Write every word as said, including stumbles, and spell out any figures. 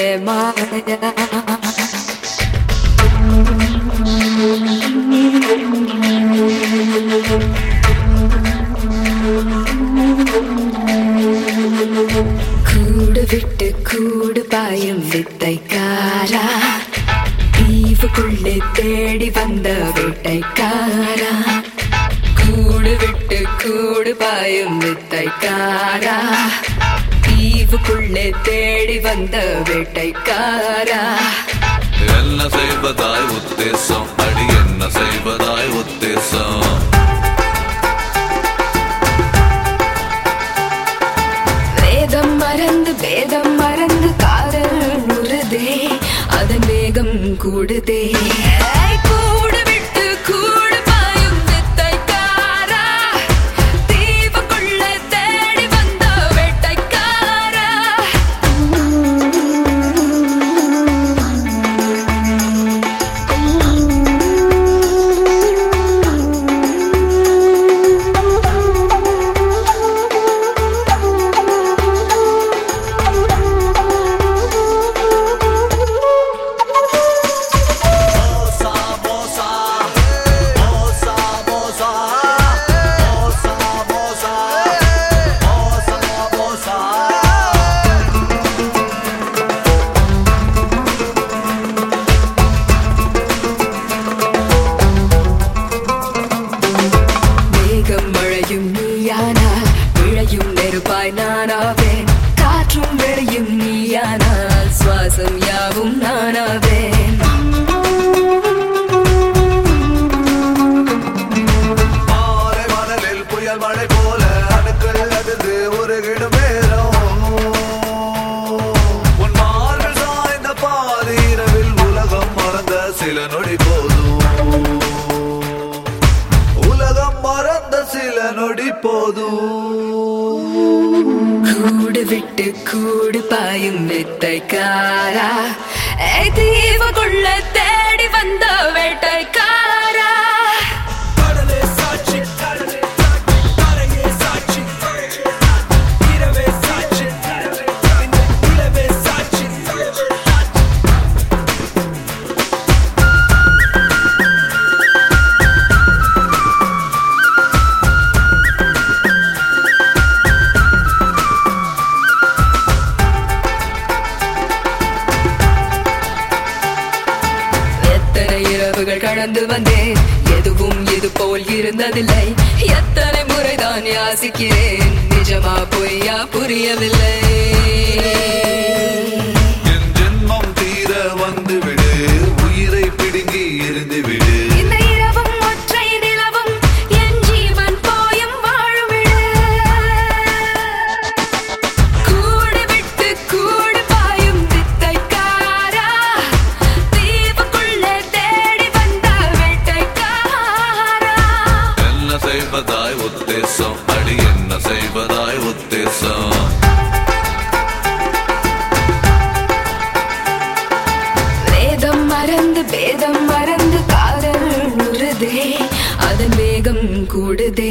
மாயா. கூடு விட்டு கூடு பாயும் வித்தைக்காரா, தீவுக்குள்ளே தேடி வந்த வேட்டைக்காரா. கூடு விட்டு கூடு பாயும் வித்தைக்காரா, தீவுக்குள்ளே தேடி வந்த வேட்டைக்காரா. என்ன செய்வதாய் உத்தேசம், அடி என்ன செய்வதாய் உத்தேசம். வேதம் மறந்து வேதம் மறந்து காதல் உருதே, அதன் வேகம் கூடுதே. கூடு விட்டு கூடு பாயும் வித்தைக்காரா, தீவுக்குள்ள தேடி வந்த வேட்டைக்காரா. விழையும் நெருப்பாய் நானாவேன், காற்றும் விளையும் நீயானால் சுவாசம் யாவும் நானாவேன். மாலை மணலில் புயல் மழை போல அணுக்கள் அதிர்ந்து உருகிடும் நேரம். உன் மார்கள் சாய்ந்த பாதி இரவில் உலகம் மறந்த சில நொடி போதும், உலகம் மறந்த சில நொடி போதும். கூடு விட்டு கூடு பாயும் வித்தைக்காரா, தீவுக்குள்ள தேடி வந்த வேட்டைக்காரா. கடலே சாட்சி, கடலே சாட்சி, கரையே சாட்சி, இரவே சாட்சி, நிலவே சாட்சி. இரவுகள் கடந்து வந்தேன், எதுவும் இது போல் இருந்ததில்லை. எத்தனை முறைதான் யாசிக்கிறேன், நிஜமா பொய்யா புரியவில்லை. என் ஜென்மம் தீர வந்து விடு, உயிரை பிடுங்கி எரிந்து விடு. இந்த இரவும் ஒற்றை நிலவும் என் ஜீவன் போயும் வாழுமிடு. கூடு விட்டு கூடு பாயும் வித்தைக்காரா, தீவுக்குள்ள தேடி வந்த வேட்டைக்காரா. என்ன செய்வதாய் உத்தேசம், அடி என்ன செய்வதாய் உத்தேசம். வேதம் மறந்து வேதம் மறந்து காதல் உருதே, அதன் வேகம் கூடுதே.